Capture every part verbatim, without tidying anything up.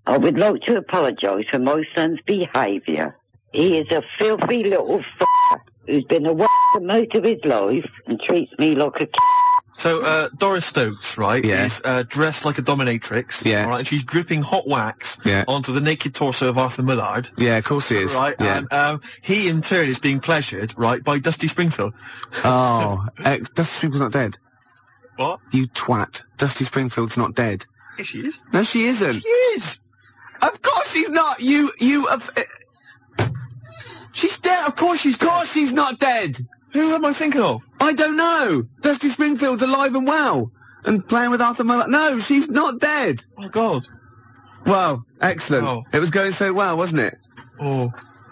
I would like to apologise for my son's behaviour. He is a filthy little f***er who's been away for most of his life and treats me like a c***. So, uh, Doris Stokes, right, yeah. is, uh, dressed like a dominatrix, yeah. right, and she's dripping hot wax yeah. onto the naked torso of Arthur Millard. Yeah, of course he is. Right, yeah. and, um, he in turn is being pleasured, right, by Dusty Springfield. Oh, ex Dusty Springfield's not dead. What? You twat. Dusty Springfield's not dead. Yes, she is. No, she isn't. She is! Of course she's not! You, you, uh, uh, she's dead, of course she's dead! Of course she's not dead! Who am I thinking of? I don't know. Dusty Springfield's alive and well. And playing with Arthur Millard. No, she's not dead. Oh, God. Well, excellent. Oh. It was going so well, wasn't it? Oh.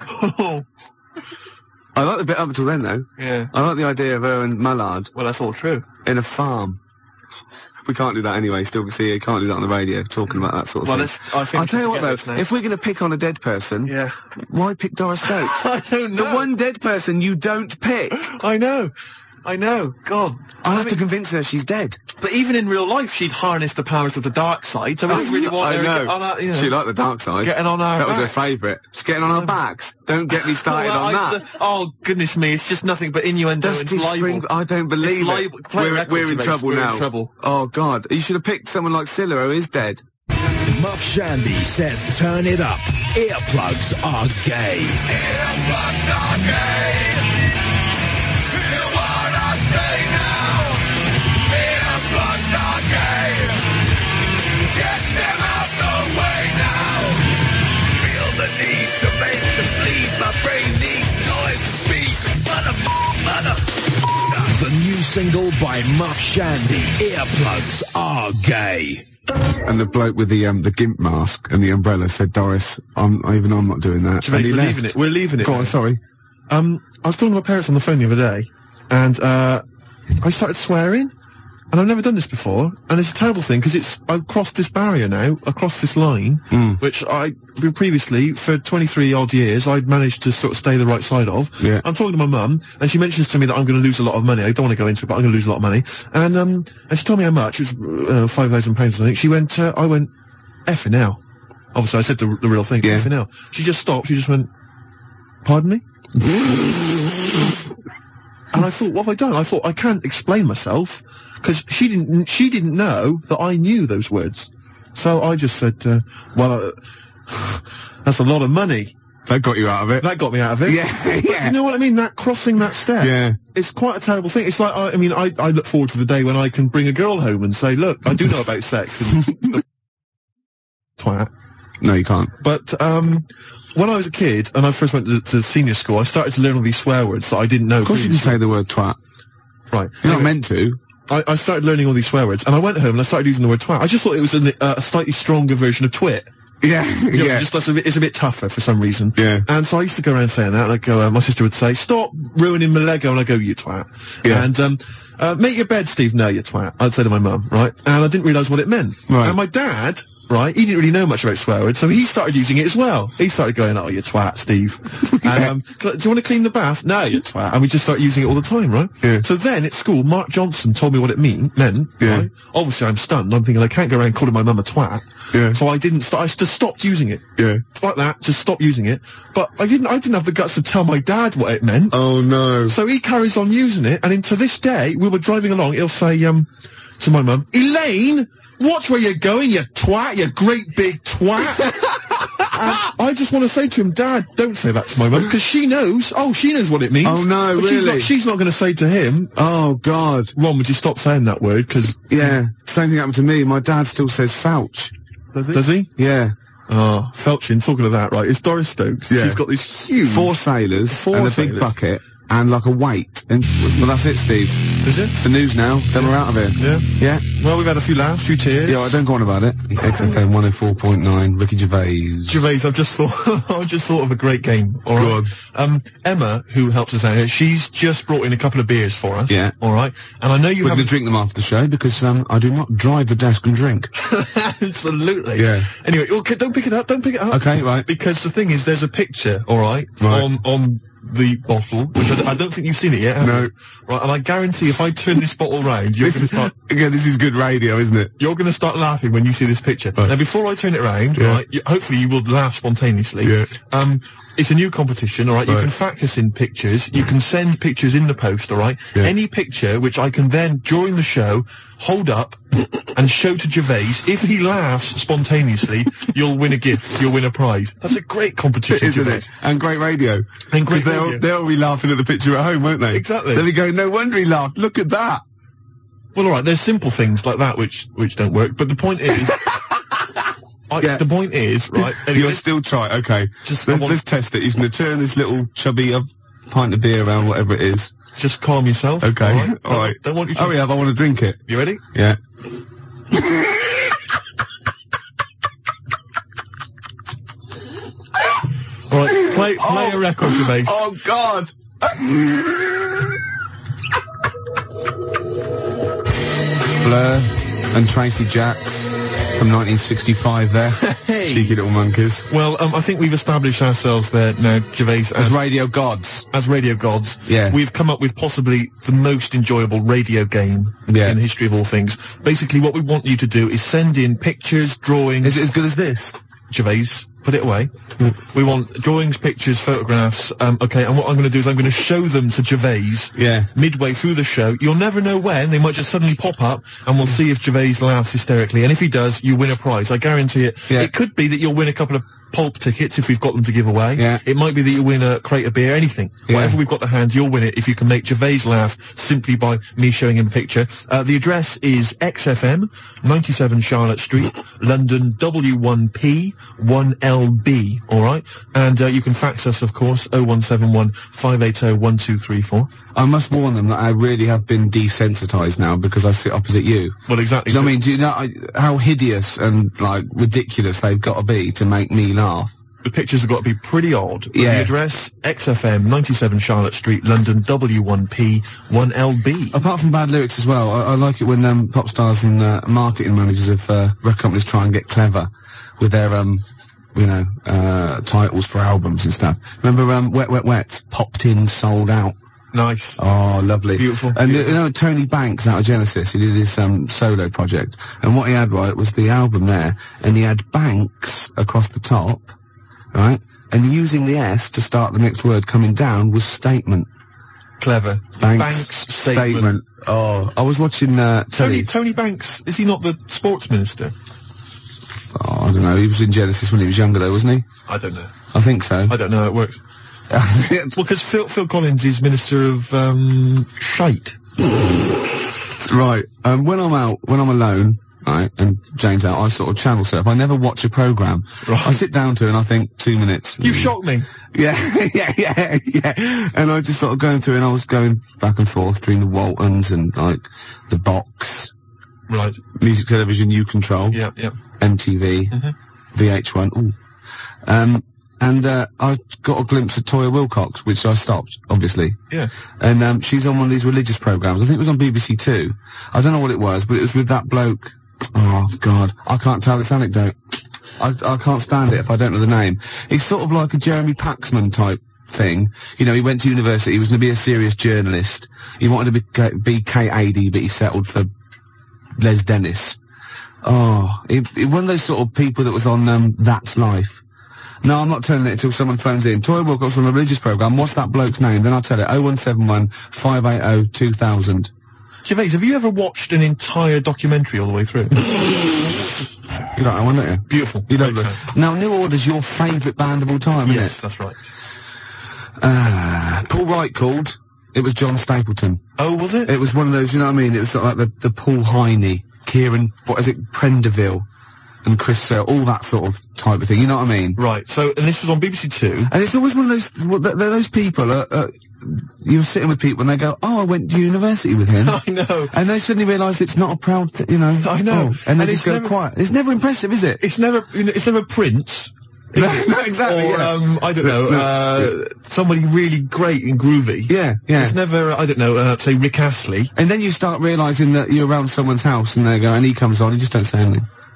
I like the bit up until then, though. Yeah. I like the idea of her and Millard. Well, that's all true. In a farm. We can't do that anyway, still see, you can't do that on the radio, talking about that sort of well, thing. Let's, I think I'll tell you what, though, if we're going to pick on a dead person, yeah. why pick Doris Stokes? I don't know. The one dead person you don't pick. I know. I know. God. I'll I have mean, to convince her she's dead. But even in real life, she'd harnessed the powers of the dark side, so we didn't really want I her know. to get on our, you know, She liked the dark side. Getting on our That was her backs. favourite. She's getting on our backs. Don't get me started well, on I, that. Uh, oh, goodness me, it's just nothing but innuendo and Dusty libel. Spring, I don't believe it's it. Libel. Play We're, record, we're in Gervais. trouble we're now. In trouble. Oh, God. You should have picked someone like Scylla, who is dead. Muff Shandy says turn it up. Earplugs are gay. Earplugs are gay. Hear what I say now. Earplugs are gay. Get them out the way now. Feel the need to make them bleed. My brain needs noise to speak. Motherfucker, motherfucker. The new single by Muff Shandy. Earplugs are gay. And the bloke with the um the gimp mask and the umbrella said, Doris, I'm even I'm not doing that. Gervais, And he we're left. leaving it. We're leaving it. Go now. on, sorry. Um, I was talking to my parents on the phone the other day, and uh, I started swearing, and I've never done this before, and it's a terrible thing because it's I've crossed this barrier now, across this line, Mm. which I previously for twenty-three odd years I'd managed to sort of stay the right side of. Yeah. I'm talking to my mum, and she mentions to me that I'm going to lose a lot of money. I don't want to go into it, but I'm going to lose a lot of money, and um, and she told me how much. It was uh, five thousand pounds, I think. She went, uh, I went, effing hell. Obviously, I said the, the real thing. Yeah. Effing hell. She just stopped. She just went, pardon me. And I thought, what have I done? I thought, I can't explain myself, because she didn't, she didn't know that I knew those words. So I just said, uh, well, uh, that's a lot of money. That got you out of it. That got me out of it. Yeah, But yeah. you know what I mean? That crossing that step. Yeah. It's quite a terrible thing. It's like, I, I mean, I, I look forward to the day when I can bring a girl home and say, look, I do know about sex and twat. No, you can't. But, um, when I was a kid and I first went to, to senior school, I started to learn all these swear words that I didn't know. Of course you can say the word twat. Right. You're not Anyway, meant to. I, I started learning all these swear words, and I went home and I started using the word twat. I just thought it was an, uh, a slightly stronger version of twit. Yeah, You know, yeah. just that's a bit, it's a bit tougher for some reason. Yeah. And so I used to go around saying that, and I'd go, uh, my sister would say, stop ruining my Lego, and I'd go, you twat. Yeah. And, um, uh, make your bed, Steve. No, you twat. I'd say to my mum, right? And I didn't realise what it meant. Right. And my dad, right, he didn't really know much about swear words, so he started using it as well. He started going, oh, you twat, Steve. And, um, "Cl- do you want to clean the bath? No, you twat. And we just started using it all the time, right? Yeah. So then at school, Mark Johnson told me what it mean, meant, Yeah. right? Obviously I'm stunned. I'm thinking I can't go around calling my mum a twat. Yeah. So I didn't, st- I just stopped using it. Yeah. Like that, just stop using it. But I didn't, I didn't have the guts to tell my dad what it meant. Oh, no. So he carries on using it, and into this day, we were driving along, he'll say, um, to my mum, Elaine, watch where you're going, you twat, you great big twat. And I just want to say to him, Dad, don't say that to my mum, because she knows, oh, she knows what it means. Oh, no, But She's really? not, she's not going to say to him, Oh, God. Ron, would you stop saying that word, because... Yeah. Same thing happened to me. My dad still says fouch. Does he? Yeah. Oh, Felchin, talking of that, right, it's Doris Stokes. Yeah. She's got this huge... Four sailors Four and a sailors. big bucket and like a weight. And, well, that's it, Steve. Is it? It's the news now. Then we're out of here. Yeah? Yeah. Well, we've had a few laughs, a few tears. Yeah, I don't go on about it. X F M one oh four point nine, Ricky Gervais. Gervais, I've just thought, I've just thought of a great game. All Go right. on. Um, Emma, who helps us out here, she's just brought in a couple of beers for us. Yeah. All right. And I know you We're going to haven't. drink them after the show because um, I do not drive the desk and drink. Absolutely. Yeah. Anyway, okay, don't pick it up. Don't pick it up. Okay, right. Because the thing is, there's a picture. All right. Right. On on the bottle, which I, d- I don't think you've seen it yet, have No. you? Right, and I guarantee if I turn this bottle round, you're This going is, to start, again, this is good radio, isn't it? you're going to start laughing when you see this picture. Right. Now, before I turn it round, Yeah. right, you, hopefully you will laugh spontaneously. Yeah. Um, it's a new competition, alright? You Right. can fax us in pictures. You can send pictures in the post, alright? Yeah. Any picture which I can then, during the show, hold up and show to Gervais. If he laughs spontaneously, you'll win a gift. You'll win a prize. That's a great competition, Isn't Gervais. it? And great radio. And great 'Cause they'll, radio. they'll be laughing at the picture at home, won't they? Exactly. They'll be going, no wonder he laughed. Look at that. Well, alright, there's simple things like that which, which don't work, but the point is, I, Yeah. the point is, right, anyway, You'll still try. Okay. Just- let's, I want- let's test it. He's going to turn this little chubby of pint of beer around, whatever it is. just calm yourself. Okay. Alright? All right. Don't, don't want you to... Hurry up. I want to drink it. You ready? Yeah. Alright, play, play a record, Gervais. Oh, God. Blur and Tracy Jacks from nineteen sixty-five there. Hey. Cheeky little monkeys. Well, um, I think we've established ourselves there now, Gervais, As as, radio gods. as radio gods. Yeah. We've come up with possibly the most enjoyable radio game Yeah. in the history of all things. Basically, what we want you to do is send in pictures, drawings... Is it as good as this? Gervais, put it away. We want drawings, pictures, photographs. Um, okay, and what I'm going to do is I'm going to show them to Gervais Yeah. midway through the show. You'll never know when. They might just suddenly pop up, and we'll see if Gervais laughs hysterically. And if he does, you win a prize. I guarantee it. Yeah. It could be that you'll win a couple of pulp tickets if we've got them to give away. Yeah. It might be that you win a crate of beer, anything. Yeah. Whatever we've got to hand, you'll win it if you can make Gervais laugh simply by me showing him a picture. Uh, the address is X F M, ninety-seven Charlotte Street, London W one P one L B, alright? And uh, you can fax us, of course, oh one seven one, five eight oh, one two three four. I must warn them that I really have been desensitised now because I sit opposite you. Well, exactly. Do you know what I so- mean? Do you know I- how hideous and, like, ridiculous they've got to be to make me laugh? The pictures have got to be pretty odd. But Yeah. The address, X F M, ninety-seven Charlotte Street, London W one P one L B. Apart from bad lyrics as well, I, I like it when um, pop stars and uh, marketing managers of uh, record companies try and get clever with their, um, you know, uh, titles for albums and stuff. Remember um, Wet Wet Wet? Popped in, sold out. Nice. Oh, lovely. Beautiful, And beautiful. you know, Tony Banks out of Genesis, he did his um, solo project, and what he had, right, was the album there, and he had Banks across the top, right, and using the S to start the next word coming down was statement. Clever. Banks, statement. Oh, I was watching uh, Tony, Tony. Tony Banks, is he not the sports minister? Oh, I don't know. He was in Genesis when he was younger, though, wasn't he? I don't know. I think so. I don't know how it works. Well, because Phil, Phil Collins is Minister of, um, shite. Right. Um, when I'm out, when I'm alone, right, and Jane's out, I sort of channel surf. I never watch a programme. Right. I sit down to it and I think two minutes. You mm. shocked me. Yeah, yeah, yeah, yeah. And I just sort of going through and I was going back and forth between the Waltons and, like, the Box, Right. Music Television, U Control, Yeah, yeah. M T V, Mm-hmm. V H one, ooh. Um, and, uh, I got a glimpse of Toya Wilcox, which I stopped, obviously. Yeah. And, um, she's on one of these religious programmes. I think it was on B B C Two. I don't know what it was, but it was with that bloke. Oh, God. I can't tell this anecdote. I, I can't stand it if I don't know the name. He's sort of like a Jeremy Paxman type thing. You know, he went to university, he was going to be a serious journalist. He wanted to be, be Kate Adie, but he settled for Les Dennis. Oh, he, he, one of those sort of people that was on, um, That's Life. No, I'm not telling it until someone phones in. Toya Wilcox from a religious programme. What's that bloke's name? Then I'll tell it. oh one seven one, five eight oh, two thousand. Gervais, have you ever watched an entire documentary all the way through? You like that one, don't you? Beautiful. You don't Okay. look. Now, New Order's your favourite band of all time, isn't Yes, it? that's right. Ah, Paul Wright called. It was John Stapleton. Oh, was it? It was one of those, you know what I mean? It was sort of like the, the Paul Heine, Kieran, what is it, Prendeville, and Chris Sale, all that sort of type of thing, you know what I mean? Right, so, and this was on B B C Two. And it's always one of those, well, they're, they're those people, uh, uh, you're sitting with people and they go, oh, I went to university with him. I know. And they suddenly realise it's not a proud, th- you know. I know. Oh, and they And just it's go never- quiet. It's never impressive, is it? It's never, you know, it's never Prince. no, no, exactly, Or, yeah. um, I don't know, No, uh, somebody really great and groovy. Yeah, yeah. It's never, I don't know, uh, say Rick Astley. And then you start realising that you're around someone's house and they go, and he comes on, you just don't say anything.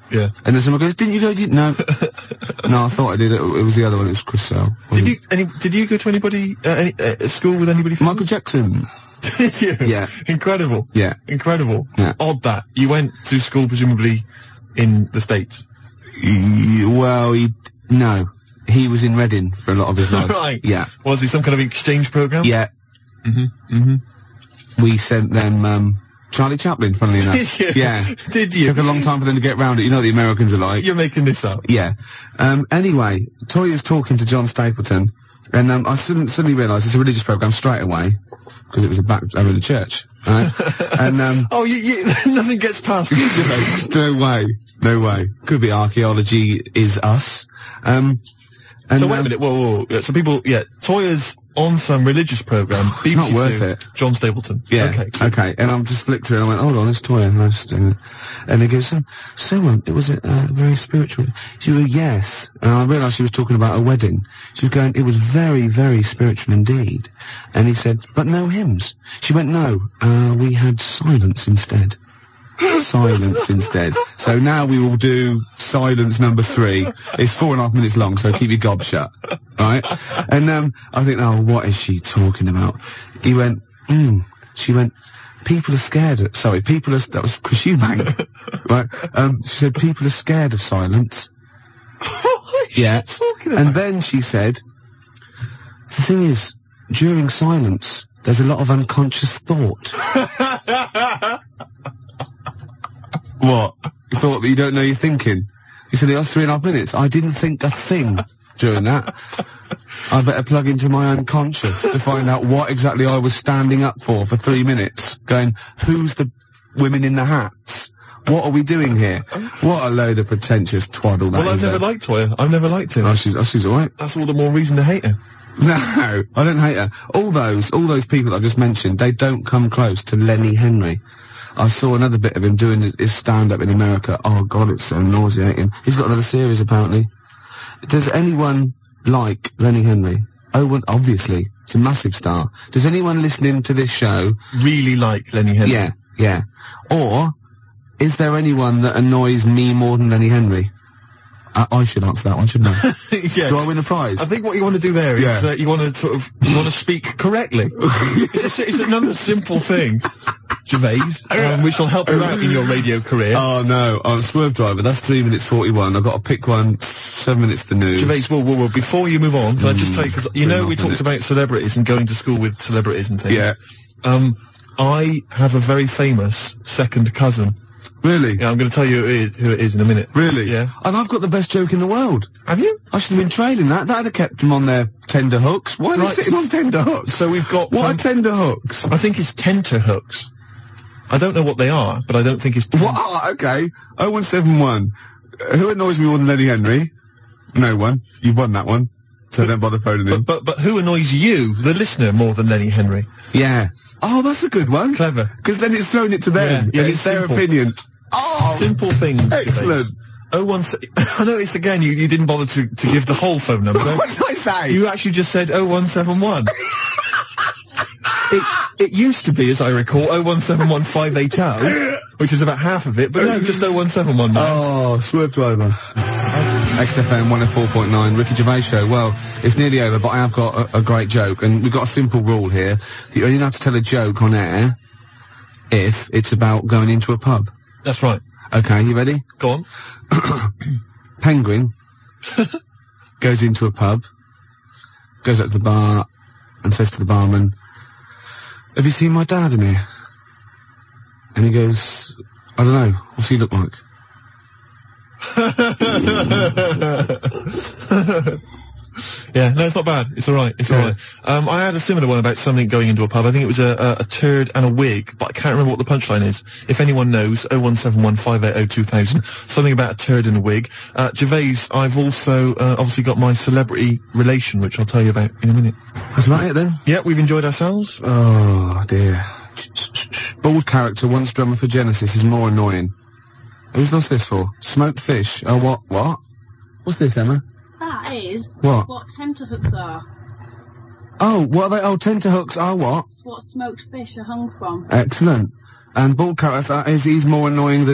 Yeah. And then someone goes, didn't you go, did no. No, I thought I did, it, it was the other one, it was Chris Sale. Did you, any, did you go to anybody, uh, any, uh, at school with anybody famous? Michael Jackson. Did you? Yeah. Incredible. Yeah. Incredible. Yeah. Odd that. You went to school presumably in the States. Y- Well, he, no. He was in Reading for a lot of his life. Right. Yeah. Was he some kind of exchange program? Yeah. Mm-hmm. Mm-hmm. We sent them, um, Charlie Chaplin, funnily enough. Did you? Yeah. Did you? Took a long time for them to get round it. You know what the Americans are like. You're making this up. Yeah. Um, anyway, Toya's talking to John Stapleton, and um, I suddenly, suddenly realised it's a religious programme straight away, because it was back over in the church. Right? and, um... Oh, you, you, nothing gets past you, mate. No way. No way. Could be archaeology is us. Um... And, so wait a um, minute, whoa, whoa, whoa. Yeah, so people, yeah, Toya's on some religious programme. It's not worth it. John Stapleton. Yeah. Okay. Cool. Okay. And I'm just flicked through and I went, hold on, it's Toya. And, I just, and, and he goes, um, so, um, it was a, uh, very spiritual. She went, yes. And I realised she was talking about a wedding. She was going, it was very, very spiritual indeed. And he said, but no hymns. She went, no, uh, we had silence instead. Silence instead. So now we will do silence number three. It's four and a half minutes long, so keep your gob shut. Right? And, um, I think, oh, what is she talking about? He went, hmm. She went, people are scared of, sorry, people are, that was Chris Eubank. Right? Um, she said, people are scared of silence. What are Yeah. you talking about? And then she said, the thing is, during silence, there's a lot of unconscious thought. What? Thought that you don't know you're thinking? He said, it was three and a half minutes. I didn't think a thing during that. I better plug into my unconscious to find out what exactly I was standing up for for three minutes. Going, who's the women in the hats? What are we doing here? What a load of pretentious twaddle that Well, I've is never there. liked Toya. I've never liked her. Oh, she's, oh, she's alright. That's all the more reason to hate her. No, I don't hate her. All those, all those people I just mentioned, they don't come close to Lenny Henry. I saw another bit of him doing his, his stand-up in America. Oh God, it's so nauseating. He's got another series apparently. Does anyone like Lenny Henry? Oh, well, obviously. It's a massive star. Does anyone listening to this show... Really like Lenny Henry? Yeah, yeah. Or, is there anyone that annoys me more than Lenny Henry? I, I should answer that one, shouldn't I? Yes. Do I win a prize? I think what you want to do there is Yeah. uh, you want to sort of you want to speak correctly. it's, a, it's another simple thing, Gervais, um, which will help you out in your radio career. Oh no, I'm Swerve Driver, that's three minutes forty-one. I've got to pick one, seven minutes to the news. Gervais, whoa, whoa, whoa, before you move on, can I just tell you, because you know we talked minutes. about celebrities and going to school with celebrities and things. Yeah. Um, I have a very famous second cousin. Really? Yeah, I'm going to tell you who it is, who it is in a minute. Really? Yeah. And I've got the best joke in the world. Have you? I should have been trailing that. That'd have kept him on their tender hooks. Why are Right. they sitting on tender hooks? So we've got... What are um, tender hooks? I think it's tenterhooks. I don't know what they are, but I don't think it's... ten- What? Ah, okay. oh one seven one. Uh, who annoys me more than Lenny Henry? No one. You've won that one. So don't bother phoning in. But, but, but who annoys you, the listener, more than Lenny Henry? Yeah. Oh, that's a good one. Clever. Because then it's thrown it to them. Yeah, and yeah, it's it's their simple. opinion. Oh, Simple things. excellent. Oh, one. Se- I noticed again. You, you didn't bother to, to give the whole phone number. What did I say? You actually just said oh one seven one. It it used to be, as I recall, oh one seven one five eight oh, which is about half of it. But no, just oh one seven one. Oh, Swerve Driver. X F M one oh four point nine, Ricky Gervais Show. Well, it's nearly over, but I have got a, a great joke, and we've got a simple rule here. You only have to tell a joke on air if it's about going into a pub. That's right. Okay, you ready? Go on. Penguin goes into a pub, goes up to the bar, and says to the barman, "Have you seen my dad in here?" And he goes, "I don't know. What's he look like?" Yeah, no, it's not bad. It's alright. It's Yeah. alright. Um, I had a similar one about something going into a pub. I think it was a, a, a turd and a wig, but I can't remember what the punchline is. If anyone knows, oh one seven one five eight oh two thousand. Something about a turd and a wig. Uh, Gervais, I've also, uh, obviously got my celebrity relation, which I'll tell you about in a minute. That's about it then. Yeah, we've enjoyed ourselves. Oh, dear. Bald character, once drummer for Genesis, is more annoying. Who's lost this for? Smoked fish. Oh, what? What? What's this, Emma? That is What? what tenterhooks are. Oh, what are they? Oh, tenterhooks are what? It's what smoked fish are hung from. Excellent. And bald character, that is, he's more annoying than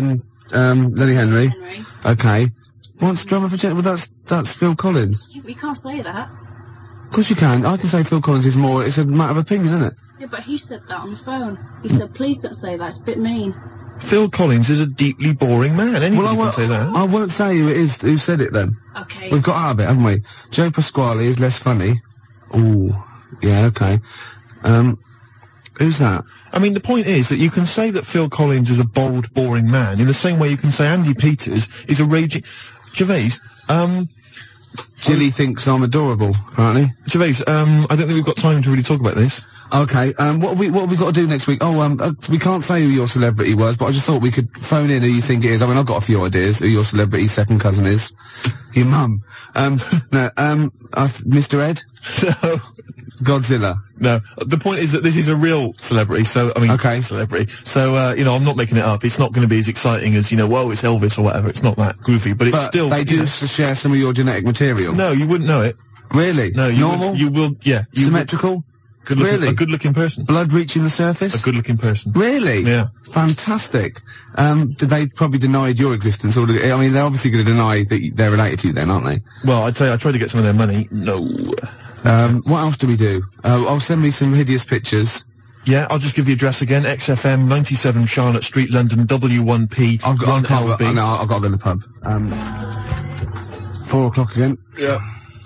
um, Lenny Henry. Henry. Okay. What's drummer for Jet? Well, that's, that's Phil Collins. Yeah, but you can't say that. Of course you can. I can say Phil Collins is more, it's a matter of opinion, isn't it? Yeah, but he said that on the phone. He said, please don't say that, it's a bit mean. Phil Collins is a deeply boring man. Anybody Well, I can won't, say that. I won't say who it is who said it then. Okay. We've got out of it, haven't we? Joe Pasquale is less funny. Ooh. Yeah, okay. Um, who's that? I mean, the point is that you can say that Phil Collins is a bold, boring man in the same way you can say Andy Peters is a raging... Gervais, um... Jilly thinks I'm adorable, apparently. Gervais, um, I don't think we've got time to really talk about this. Okay, um, what have we, what have we got to do next week? Oh, um, uh, we can't say who your celebrity was, but I just thought we could phone in who you think it is. I mean, I've got a few ideas who your celebrity second cousin is. Your mum. Um, no, um, uh, Mister Ed? No. Godzilla. No. The point is that this is a real celebrity, so, I mean, Okay. celebrity. So, uh, you know, I'm not making it up. It's not going to be as exciting as, you know, whoa, it's Elvis or whatever. It's not that goofy, but it's But still... they you do know- s- share some of your genetic material. No, you wouldn't know it. Really? No, you Normal? Would, you will, yeah. You Symmetrical? Good looking, Really? A good-looking person. Blood reaching the surface? A good-looking person. Really? Yeah. Fantastic. Um, did they probably denied your existence, or did, I mean, they're obviously going to deny that y- they're related to you then, aren't they? Well, I'd say I tried to get some of their money. No. Um, what else do we do? Uh, I'll send me some hideous pictures. Yeah, I'll just give the address again. X F M, ninety-seven Charlotte Street, London, W one P, I've got, I one can't L B. go, no, I've got to go to the pub. Um, four o'clock again. Yeah.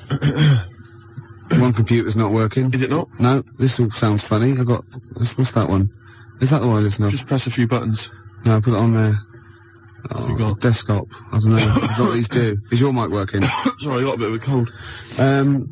One computer's not working. Is it not? No, this all sounds funny. I've got, what's, what's that one? Is that the one I listen to? Just press a few buttons. No, put it on there. What you got? Desktop. I don't know. I don't know what these do. Is your mic working? Sorry, I got a bit of a cold. Um,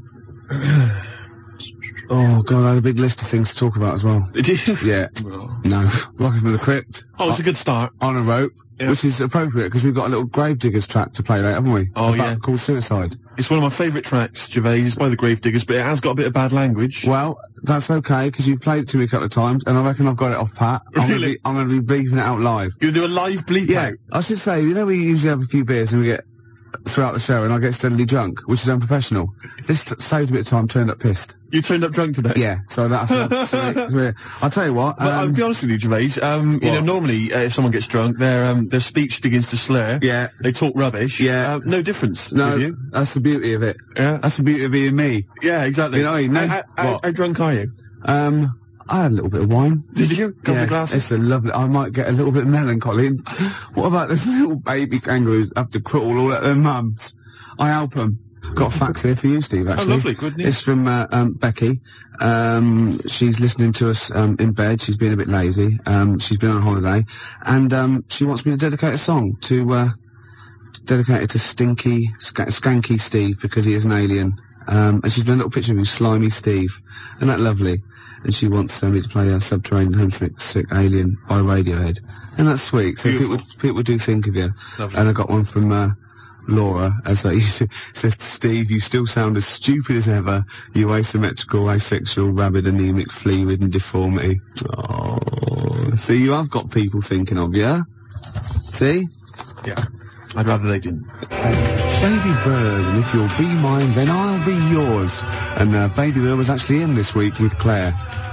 oh god, I had a big list of things to talk about as well. Did you? Yeah. Oh, No. Rocking from the Crypt. oh it's a good start. On a rope. Yeah. Which is appropriate because we've got a little Gravediggers track to play later, haven't we? Oh, About- yeah. Called Suicide. It's one of my favourite tracks, Gervais. It's by the Gravediggers, but it has got a bit of bad language. Well, that's okay because you've played it to me a couple of times and I reckon I've got it off pat. I'm gonna Really? be, I'm gonna be bleeping it out live. You do a live bleep Yeah. out? I should say, you know we usually have a few beers and we get throughout the show and I get steadily drunk, which is unprofessional. This t- saved a bit of time, turned up pissed. You turned up drunk today? Yeah, so that, I feel, so, so, I'll tell you what, But I'll um, be honest with you, Gervais, um, you know, What? normally, uh, if someone gets drunk, their, um, their speech begins to slur. Yeah. They talk rubbish. Yeah. Uh, no difference no, with you. that's the beauty of it. Yeah. That's the beauty of being me. Yeah, exactly. You know what I mean? How, No- how, how, what? how drunk are you? Um, I had a little bit of wine. Did you? Couple yeah, of glasses? it's a lovely, I might get a little bit melancholy. What about the little baby kangaroos have to crawl all at their mums? I help them. Got a fax here for you, Steve, actually. lovely, good news. It's from, uh, um, Becky. Um, she's listening to us, um, in bed. She's been a bit lazy. Um, she's been on holiday. And, um, she wants me to dedicate a song to, uh, dedicate it to Stinky, Sc- Skanky Steve, because he is an alien. Um, and she's been a little picture of you, Slimy Steve. Isn't that lovely? And she wants uh, me to play a Subterranean Homesick Sick Alien by Radiohead. And that's sweet. So people, people do think of you. Lovely. And I got one from, uh, Laura, as I says to Steve, you still sound as stupid as ever, you asymmetrical, asexual, rabid, anemic, flea-ridden deformity. Oh, see, you have got people thinking of you. See? Yeah. I'd rather they didn't. Baby Bird, and if you'll be mine, then I'll be yours. And uh, Baby Bird was actually in this week with Claire.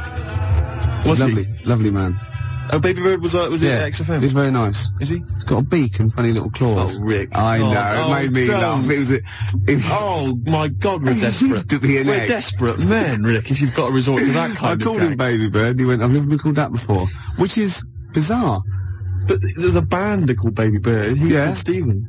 Was he? lovely, lovely man. Oh, Baby Bird was, uh, was it at X F M? He's very nice. Is he? He's got a beak and funny little claws. Oh, Rick. I Oh, know, oh, it made me don't. laugh. It was, a, it was Oh, my God, we're He desperate. used to be an We're egg. desperate men, Rick, if you've got to resort to that I kind of called him gag. Baby Bird. He went, I've never been called that before. Which is bizarre. But the, the band are called Baby Bird. He's Yeah. called Stephen.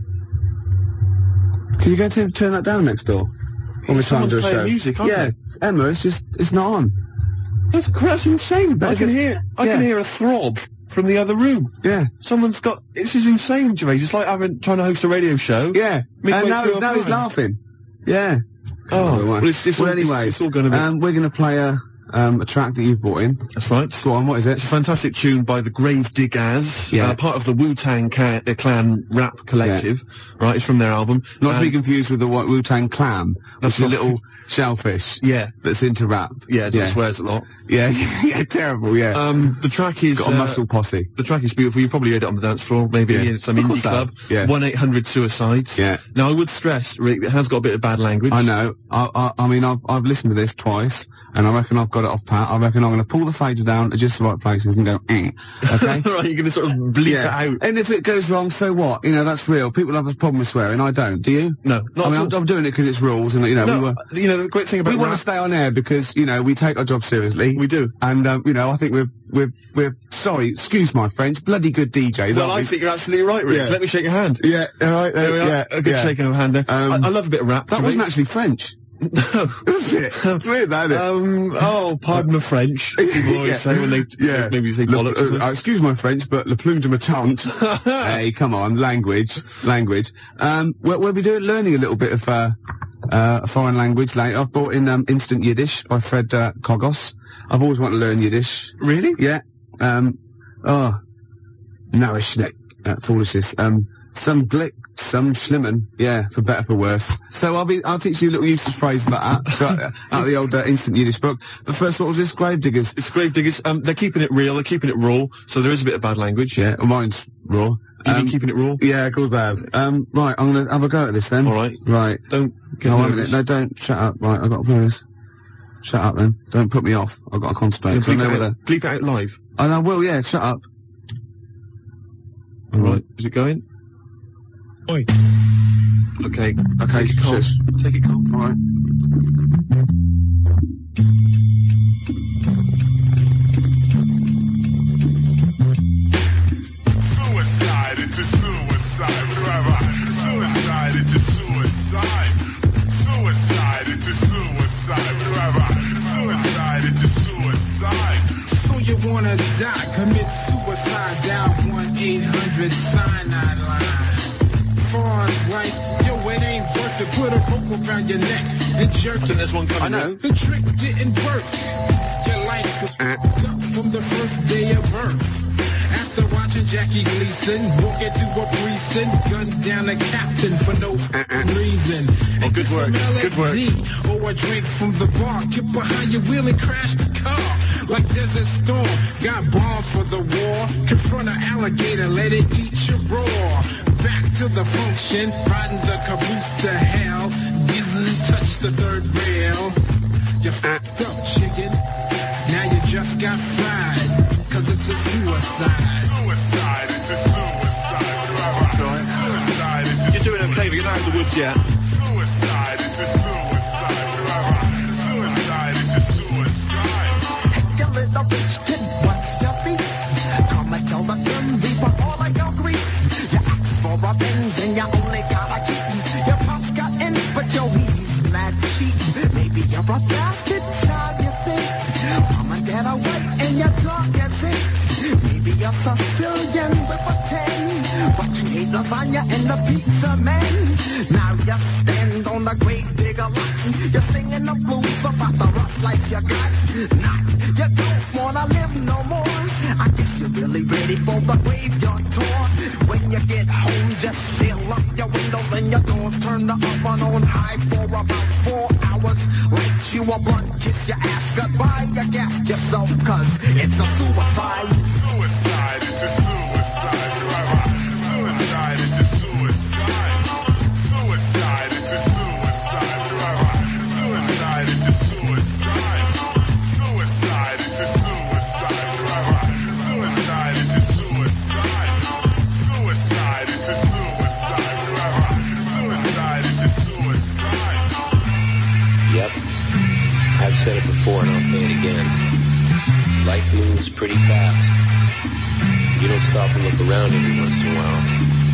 Can you go to turn that down next door? When we're trying to do a Someone's show. playing music, aren't yeah, it's Emma, it's just, it's not on. That's, that's insane. I That's can a- hear, I yeah. can hear a throb from the other room. Yeah. Someone's got, this is insane, Gervais. It's like having, trying to host a radio show. Yeah. Midway and now, through he's- a now he's program. laughing. Yeah. Oh, well, it's, it's well, all, anyway, it's, it's all going to be. um, we're going to play a, um, a track that you've brought in. That's right. Go on, what is it? It's a fantastic tune by the Gravediggers, Yeah. uh, part of the Wu-Tang ca- uh, Clan rap collective, right? It's from their album. Not to be And- confused with the Wu- Wu-Tang Clam. That's That's a right. little shellfish. Yeah. That's into rap. Yeah, it yeah. swears a lot. Yeah, yeah, terrible, yeah. Um, the track is... Got a uh, muscle posse. The track is beautiful. You've probably heard it on the dance floor, maybe Yeah. in some Of indie course I club. have. Yeah. one eight hundred suicides. Yeah. Now, I would stress, Rick, it has got a bit of bad language. I know. I, I, I mean, I've, I've listened to this twice, and I reckon I've got it off pat, I reckon I'm going to pull the fader down at just the right places and go, eh, okay? Right, you're going to sort of bleep Yeah. it out. And if it goes wrong, so what? You know, that's real. People have a problem with swearing, I don't. Do you? No, not I mean, at I'm, all. I'm doing it because it's rules, and, you know, we No, were... you know, the great thing about We want rap- to stay on air because, you know, we take our job seriously. We do. And, um, you know, I think we're, we're, we're, sorry, excuse my French, bloody good D Js, Well, aren't I we? think you're absolutely right, Rick. Yeah. Let me shake your hand. Yeah, alright, There we are. yeah, a good yeah. shaking of hand there. Um, I, I love a bit of rap. That for wasn't me. actually French. No. Was it? It's weird, that, isn't it? Um, oh, pardon my French. People always Yeah. say when they, Yeah. maybe you say Le- bollocks or uh, something. uh, excuse my French, but le plume de ma tante. Hey, come on, language, language. Um, we'll, we'll be doing, learning a little bit of, uh, uh, a foreign language later. I've brought in, um, Instant Yiddish by Fred, uh, Kogos. I've always wanted to learn Yiddish. Really? Yeah. Um, oh, Narishnek, uh, foolishness. Um, some glick, some schlimmen. Yeah, for better, for worse. So I'll be, I'll teach you little useless phrases like that, got, uh, out of the old, uh, Instant Yiddish book. But first, what was this? Gravediggers. It's Gravediggers. Um, they're keeping it real. They're keeping it raw. So there is a bit of bad language. Yeah, well, mine's raw. You've Um, been keeping it raw? Yeah, of course I have. Um, right, I'm gonna have a go at this then. All right. Right. Don't get No, wait a nervous. minute. No, don't. Shut up. Right, I've got to play this. Shut up then. Don't put me off. I've got to concentrate. 'cause I Bleep, know it whether... out, bleep it out live. I know, well, yeah, shut up. All right. Is it going? Oi. Okay. Okay, Take it calm. shush. Take it calm. All right. Suicide, it's a suicide. Suicide, it's a suicide. Suicide, it's a suicide. Suicide, it's a suicide. So you wanna die, commit suicide, dial one eight hundred cyanide line. Far as right, yo, it ain't worth it. Put a rope around your neck and jerk I think it. there's one coming. I know. now. The trick didn't work. Your life was f***ed up from the first day of birth. After watching Jackie Gleason walk into a precinct, gun down a captain for no f***ing reason. Oh, good work. Good work. L S D or a drink from the bar, get behind your wheel and crash the car. Like Desert Storm, got bombed for the war. Confront an alligator, let it eat your raw. Back to the function, riding the caboose to hell. Didn't touch the third rail. You f***ed up, chicken. Now you just got fried, cause it's a suicide. Suicide, it's a suicide. Suicide, it's a You're doing okay, but you're not out of the woods yet. suicide. It's a suicide. Suicide, it's a suicide. You little bitch kid, what's your beef? Come and tell the gun reaper all of your grief. You ask for a thing, then you only got a cheat. Your pop got in, but your weed's mad cheap. Maybe you're a bastard child, you think. Mom and dad are white and your dog is sick. Maybe you're Sicilian with a ten, but you hate lasagna and the pizza man. Now you stand on the grave digger lot. You're singing the blues about the rough life you got. Not, you don't wanna live no more. I guess you're really ready for the graveyard tour. When you get home, just seal up your windows and your doors. Turn the oven on high for about four hours. Light you a blunt, kiss your ass goodbye. You gas yourself, cause it's a suicide. Suicide, it's a suicide. Suicide, it's a suicide. Suicide, it's a suicide. Suicide, it's a suicide. Suicide, it's a suicide. Suicide, it's a suicide. Suicide, it's a suicide. Suicide, it's a suicide. Yep. I've said it before and I'll say it again. Life moves pretty fast. You don't stop and look around every once in a while.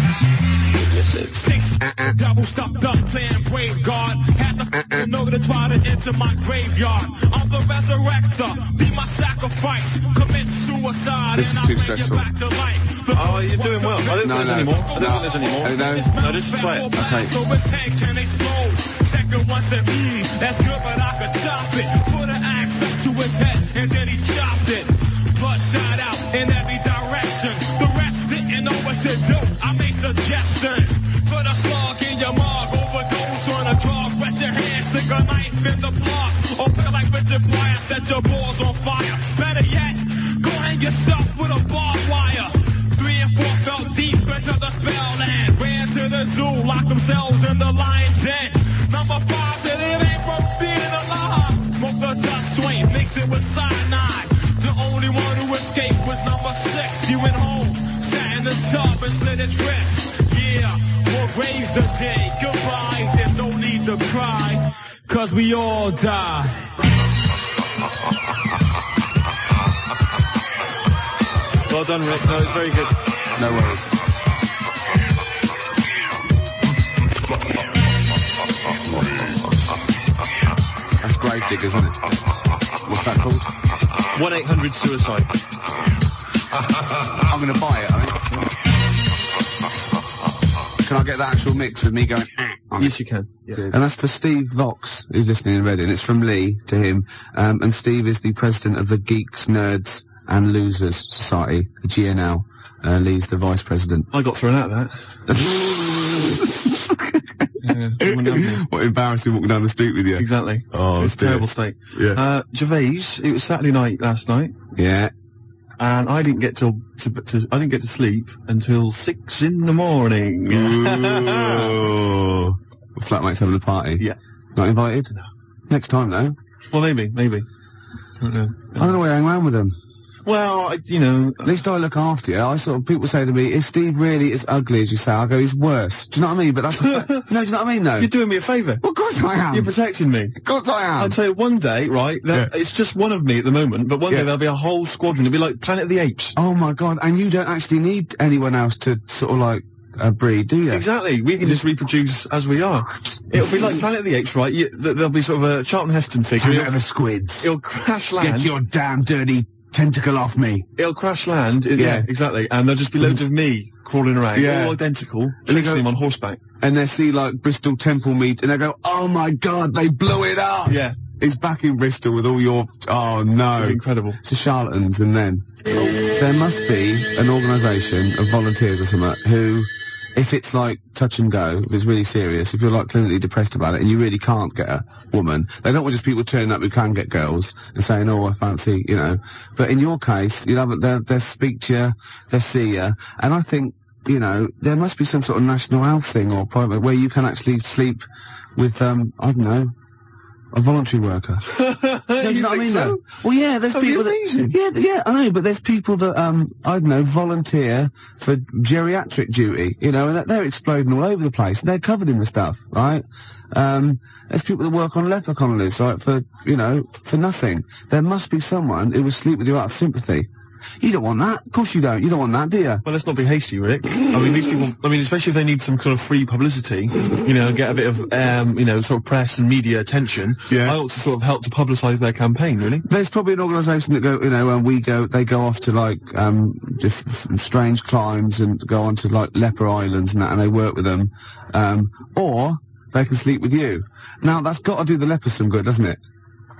You miss it. Six double stuffed up playing brave guard. Had the f***ing know to try to enter my graveyard. I'm the resurrector. Be my sacrifice. Commit suicide. This is and too I bring stressful. you back to life. The Oh, you're doing well. I don't No, think there's no. any more. I don't No. think there's any more. Oh, no? No, just play it. Okay. So his head can explode. Second one said, mmm, that's good, but I could top it. Put an axe up to his head, and then he chopped it. Bloodshot out in every direction. The rest didn't know what to do. I made suggestions. Put a slug in your mug, overdose on a drug. Wet your hand, stick a knife in the plug. Or feel like Richard Pryor, set your balls on fire. Better yet, go hang yourself with a barbed wire. Three and four fell deep into the spell land. Ran to the zoo, locked themselves in the lion's den. Number five said it ain't from being alive. Smoke the dust swain, mix it with die, cause we all die. Well done, Rick. No, it's very good. No worries. That's Gravedigger, isn't it? What's that called? one eight hundred suicide. I'm gonna buy it, I think. Can I get the actual mix with me going, ah, on Yes, it? you can. Yeah. And that's for Steve Vox, who's listening in Reading. It's from Lee to him. Um, and Steve is the president of the Geeks, Nerds and Losers Society, the G N L. Uh, Lee's the vice president. I got thrown out of that. Yeah, someone nabbed me. What embarrassing walking down the street with you. Exactly. Oh, it's a dear. terrible state. Yeah. Uh, Gervais, it was Saturday night last night, Yeah. and I didn't get till to, to I didn't get to sleep until six in the morning. Ooh. Flatmates having a party. Yeah. Not invited? No. Next time, though. Well, maybe, maybe. I don't know. I don't know where you hang around with them. Well, I, you know, At least I look after you. I sort of, people say to me, is Steve really as ugly as you say? I go, he's worse. Do you know what I mean? But that's, a fa- no, do you know what I mean though? you're doing me a favour. Well, of course I am. You're protecting me. Of course I am. I'll tell you, one day, right, that, it's just one of me at the moment, but one Yeah. day there'll be a whole squadron. It'll be like Planet of the Apes. Oh my God, and you don't actually need anyone else to sort of like, uh, breed, do you? Exactly. We can just reproduce as we are. It'll be like Planet of the Apes, right? You, th- there'll be sort of a Charlton Heston figure. Planet It'll, of the Squids. it'll crash land. Get your damn dirty tentacle off me. It'll crash land. It, Yeah. yeah. exactly. And there'll just be loads of me crawling around. Yeah. All identical. And they Chasing go- him on horseback. And they see like Bristol Temple meet and they go, oh my God, they blew it up. Yeah. He's back in Bristol with all your, oh no. Incredible. It's the charlatans, and then there must be an organisation of volunteers or something who, if it's like touch and go, if it's really serious, if you're like clinically depressed about it and you really can't get a woman, they don't want just people turning up who can get girls and saying, oh, I fancy, you know. But in your case, you know, they'll, they'll speak to you, they'll see you, and I think, you know, there must be some sort of national health thing or private where you can actually sleep with, um, I don't know, a voluntary worker. No, do you know what I mean, though? Well, yeah, there's That'd be people that, amazing. yeah, th- yeah, I know, but there's people that, um, I don't know, volunteer for geriatric duty, you know, and that they're exploding all over the place. They're covered in the stuff, right? Um, there's people that work on leper colonies, right, for, you know, for nothing. There must be someone who will sleep with you out of sympathy. You don't want that. Of course you don't. You don't want that, do you? Well, let's not be hasty, Rick. I mean, these people, I mean, especially if they need some sort of free publicity, you know, get a bit of, um, you know, sort of press and media attention. Yeah. I ought to sort of help to publicise their campaign, really. There's probably an organisation that go, you know, when we go, they go off to like, um, just f- strange climes and go on to like leper islands and that, and they work with them. Um, or they can sleep with you. Now, that's got to do the lepers some good, doesn't it?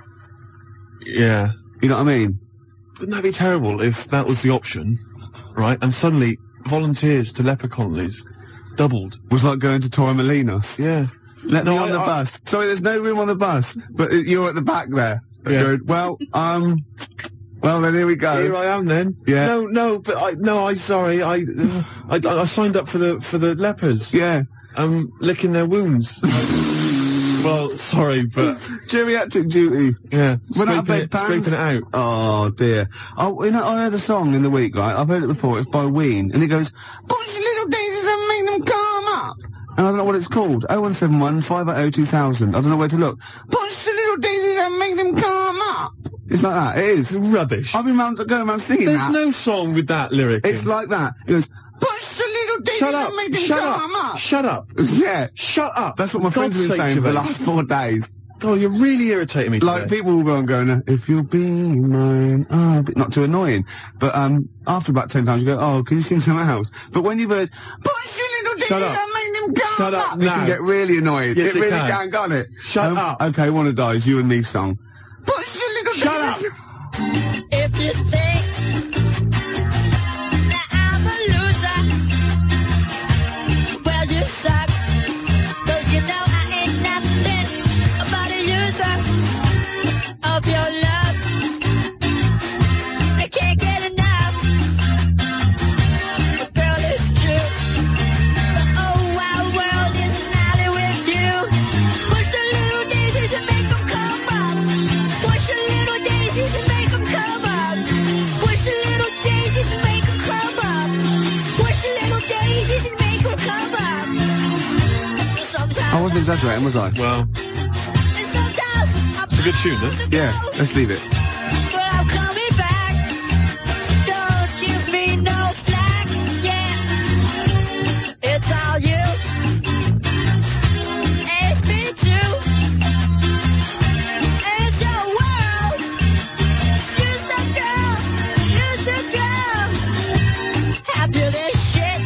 Yeah. You know what I mean? Wouldn't that be terrible if that was the option, right? And suddenly, volunteers to leper colonies doubled. Was like going to Torremolinos. Yeah. Let No, me on I- the I- bus. Sorry, there's no room on the bus, but uh, you're at the back there. Yeah. Going, well, um, well then here we go. Here I am then. Yeah. No, no, but I, no, I, sorry, I, uh, I, I signed up for the, for the lepers. Yeah. Um, licking their wounds. Well, sorry, but, Geriatric duty. yeah. We're not a Scraping big it, band. scraping it out. Oh dear. Oh, you know, I heard a song in the week, right? I've heard it before. It's by Ween, and it goes, "Push your little daisies and make them come up." And I don't know what it's called. oh one seven one, five eight oh, two thousand. I don't know where to look. Push the little daisies and make them come up. It's like that. It is. Rubbish. I've been round to going around singing There's that. no song with that lyric. It's in. like that. It goes, "Push the little daisies Shut up. and make them Shut come up. up." Shut up. Yeah. Shut up. That's what my For friends have God's been sake, saying for the Gervais. last four days. God, you're really irritating me today. Like, people will go and go, no, if you'll be mine, ah, but not too annoying. But, um, after about ten times you go, oh, can you sing something else? But when you've heard, push your little daisies Shut up. and make them come Shut up up, now. it can get really annoying. Yes, it it really can. can, can't it? Shut Um, up. Okay, Wanna Die is you and me song. Push your little Shut up. daisies. If you think that I'm a loser, well, you suck. 'Cause you know I ain't nothing but a user of your love. I can't get enough. But girl, it's true. The whole wide world is smiling with you. Push the little daisies and make them come up. Push the little daisies and make them come up. Push the little daisies and make them come up. Push the little daisies and make them come up. Sometimes I wasn't exaggerating, was I? Well, It's a good tune, huh? Yeah, let's leave it. But I'm coming back. Don't give me no flack. Yeah, it's all you. It's me too. It's your world. Use the girl. Use the girl. After this shit,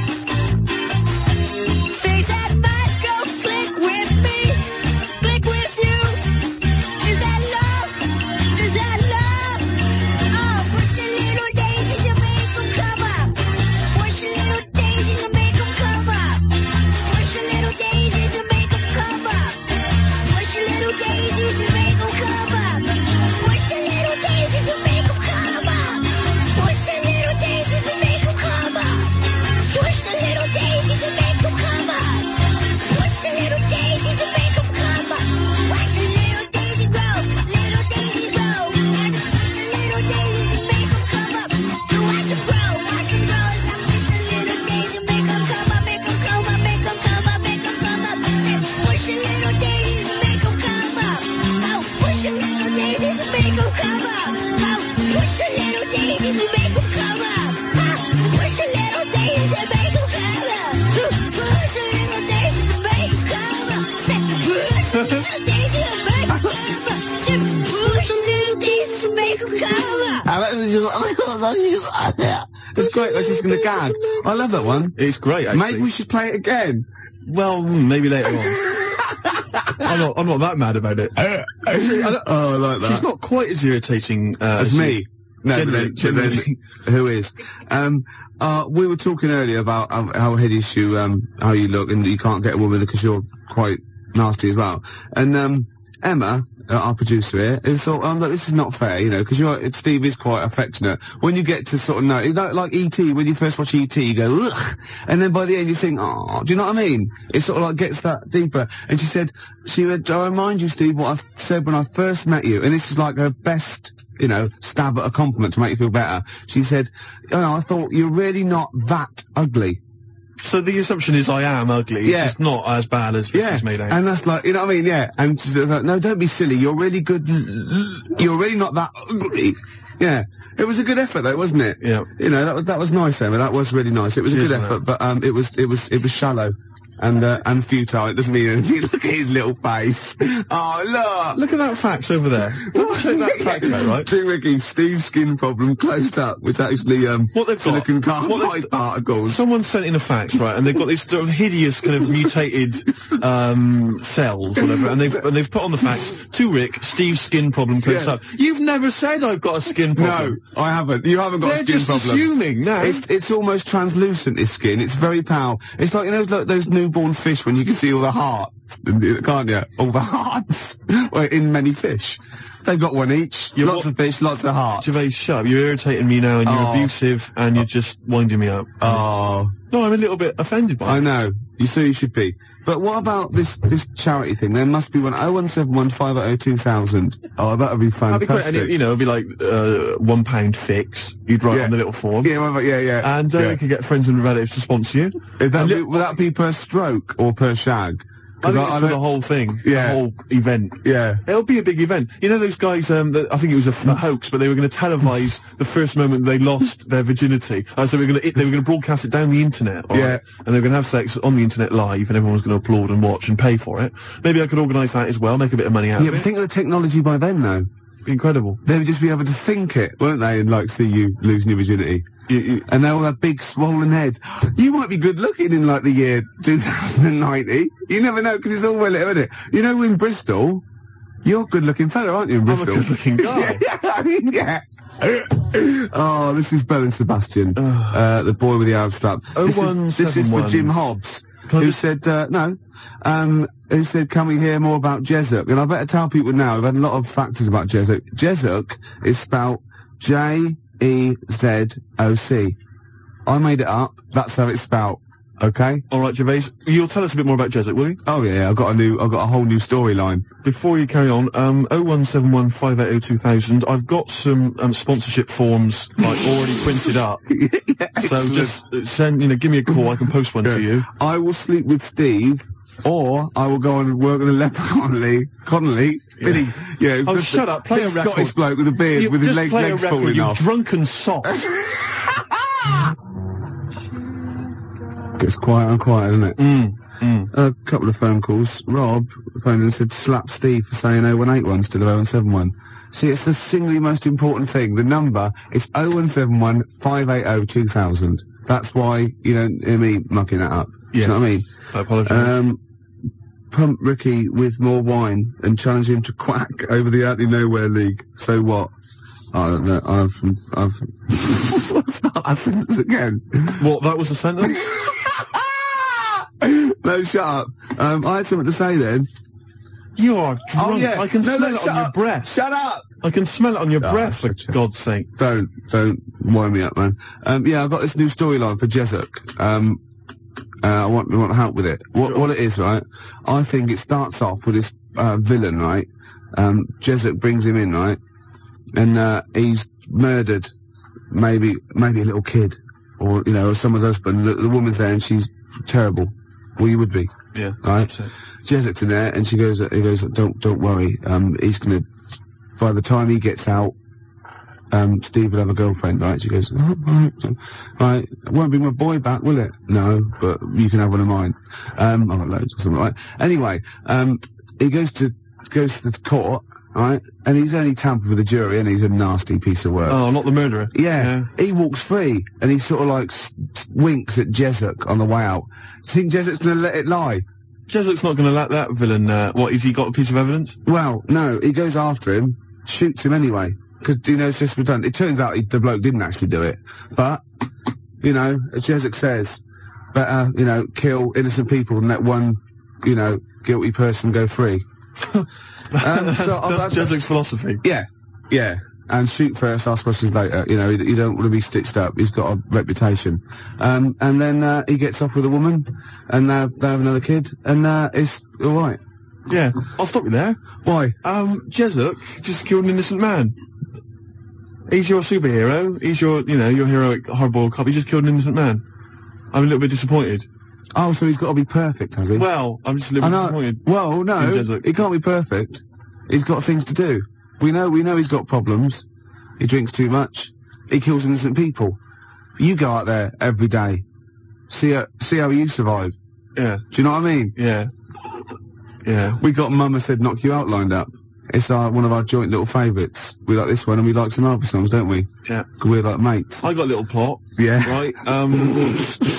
things that might go click with me, click with you. Is that love? Is that love? Oh, push the little daisies and make them come up. Push the little daisies and make them come up. Push the little daisies and make them come up. Push the little daisies and make them come up. Push the little daisies and make them come up. Push the little daisies and make them come up. Push the little daisies and make them come up. Push the little daisies and make them come up. Watch the little daisy grow, little daisy grow. I just push the little daisies and make them come up. You watch them grow, watch them grow as I push the little daisies and make them come up, make them come up, make them come up, make them come up. Say, push the little daisies and make them come up. Oh, push the little daisies and make them come up. Oh, push the little daisies and make them come up. Oh, push the little daisies and make them come up. Push the little daisies and make them come up. Say, push the little daisies and make them come up. Say, push the little daisies and make them come up. It's great. I was just going to gag. I love that one. It's great, actually. Maybe we should play it again. Well, mm, maybe later on. I'm not, I'm not that mad about it. Actually, I don't- Oh, I like that. She's not quite as irritating uh, As you. me. No, but Generally- then, but then generally. who is? Um, uh, we were talking earlier about how, how hideous you, um, how you look, and you can't get a woman because you're quite nasty as well. And, um, Emma, uh, our producer here, who thought, oh, look, this is not fair, you know, because you're, Steve is quite affectionate. When you get to sort of know, you know, like E T, when you first watch E T, you go, ugh, and then by the end you think, oh, do you know what I mean? It sort of like gets that deeper. And she said, she went, I remind you, Steve, what I said when I first met you, and this is like her best, you know, stab at a compliment to make you feel better. She said, oh, no, I thought you're really not that ugly. So the assumption is I am ugly. Yeah. It's just not as bad as Yeah, it's made out. and that's like, you know what I mean? Yeah, and she's like, no, don't be silly. You're really good. You're really not that ugly. Yeah, it was a good effort though, wasn't it? Yeah. You know, that was that was nice, Emma. That was really nice. It was a Cheers good on that. effort, but um, it was it was it was shallow. And, uh, and futile. It doesn't mean anything. Look at his little face. Oh, look! Look at that fax over there. Check that fax out, right? Tim Ricky, Steve's skin problem closed up, which actually, um, What they've got- silicon what carbide they've- particles. Someone sent in a fax, right, and they've got these sort of hideous kind of mutated um, cells, whatever, and they've and they've put on the fax to Rick, Steve's skin problem closed Yeah. up. You've never said I've got a skin No, problem. I haven't. You haven't got They're a skin just problem. assuming now. It's it's almost translucent. His skin. It's very pale. It's like you know like those newborn fish when you can see all the heart, can't you? All the hearts well, in many fish. They've got one each. You're lots what- of fish, lots of hearts. Gervais, shut up. You're irritating me now, and you're Oh. abusive, and you're just winding me up. Oh, No, I'm a little bit offended by I it. know. You so you should be. But what about this this charity thing? There must be one oh one seven one five oh two thousand. Oh, that would be That'd be great. fantastic. And it, you know, it'd be like uh, one pound fix. You'd write Yeah. on the little form. yeah, well, yeah, yeah. And uh, yeah. you could get friends and relatives to sponsor you. Would that, And be, li- would that be per stroke or per shag? I 'Cause think it's for don't- the whole thing. Yeah. The whole event. Yeah. It'll be a big event. You know those guys, um, that, I think it was a, f- a hoax, but they were going to televise the first moment they lost their virginity. Uh, so we were going to, they were going to broadcast it down the internet. all Yeah. right? And they were going to have sex on the internet live, and everyone was going to applaud and watch and pay for it. Maybe I could organise that as well, make a bit of money out Yeah, of but it. think of the technology by then, though. Incredible. They would just be able to think it, won't they, and like see you losing your virginity. You, you, And they all have big swollen heads. You might be good looking in like the year two thousand ninety. You never know, because it's all relative, isn't it? You know, in Bristol, you're a good looking fella, aren't you, in I'm a Bristol? good-looking guy. yeah, I mean, yeah. Oh, this is Bell and Sebastian, uh, the boy with the Arab strap. This is, this is for Jim Hobbs, Can I who just- said, uh, no, um, who said, can we hear more about Jezuk? And I better tell people now, we've had a lot of factors about Jezuk. Jezuk is spelled J E Z O C. I made it up. That's how it's spelled. Okay? All right, Gervais, you'll tell us a bit more about Jezuk, will you? Oh yeah, I've got a new, I've got a whole new storyline. Before you carry on, um, oh one seven one five eight oh two thousand, I've got some um, sponsorship forms, like, already printed up. So just uh, send, you know, give me a call, I can post one to you. I will sleep with Steve Or I will go on and work on a leprechaun league. Connolly, Billy, you know, Oh, just shut a up, play big a record. Scottish bloke with a beard You with his just leg, play a legs record, falling you off. drunken sot. Gets quiet and quiet, doesn't it? Mm, mm. A couple of phone calls. Rob phoned and said, slap Steve for saying oh one eight one instead of oh one seven one. See, it's the singly most important thing. The number is oh one seven one, five eight oh, two thousand. That's why you don't hear me mucking that up. Do you know what I mean? I apologise. Um, pump Ricky with more wine and challenge him to quack over the Out of Nowhere League. So what? I don't know. I've... I've... What's that sentence again? What, that was a sentence? No, shut up. Um, I had something to say then. You are drunk. Oh, yeah. I can No, smell no, it shut on your up. breath. Shut up! I can smell it on your Oh, breath, for shut up. God's sake. Don't, don't wind me up, man. Um, yeah, I've got this new storyline for Jezuk. Um, uh, I want, I want help with it. What, what it is, right? I think it starts off with this, uh, villain, right? Um, Jezuk brings him in, right? And, uh, he's murdered maybe, maybe a little kid. Or, you know, or someone's husband. The, the woman's there and she's terrible. Well, you would be. Yeah. Right? So. Jezuk's in there and she goes, he goes, don't, don't worry. Um, he's gonna, by the time he gets out, um, Steve will have a girlfriend, right? She goes, oh, right, so, right, it won't bring my boy back, will it? No, but you can have one of mine. Um, I've got loads or something, right? Anyway, um, he goes to, goes to the court, right? And he's only tampered with the jury and he's a nasty piece of work. Oh, not the murderer. Yeah, he walks free and he sort of like s- winks at Jezuk on the way out. Do you think Jezuk's gonna let it lie? Jezuk's not going to let that villain, uh, what, has he got a piece of evidence? Well, no, he goes after him, shoots him anyway. Because, you know, it's just redundant. It turns out he, the bloke didn't actually do it. But, you know, as Jezuk says, better, you know, kill innocent people than let one, you know, guilty person go free. um, That's, so I've- that's I've- Jezuk's philosophy. Yeah, yeah. And shoot first, ask questions later. You know, you, you don't want to be stitched up. He's got a reputation. Um, and then, uh, he gets off with a woman, and they have, they have another kid, and, uh, it's alright. Yeah. I'll stop you there. Why? Um, Jezuk just killed an innocent man. He's your superhero. He's your, you know, your heroic hardboiled cop. He just killed an innocent man. I'm a little bit disappointed. Oh, so he's got to be perfect, has he? Well, I'm just a little I bit know. disappointed. Well, no, in Jezuk. he can't be perfect. He's got things to do. We know, we know he's got problems. He drinks too much. He kills innocent people. You go out there every day. See how, see how you survive. Yeah. Do you know what I mean? Yeah. Yeah. We got Mama Said Knock You Out lined up. It's our, one of our joint little favourites. We like this one and we like some other songs, don't we? Yeah. 'Cause we're like mates. I got a little plot. Yeah. Right? Um,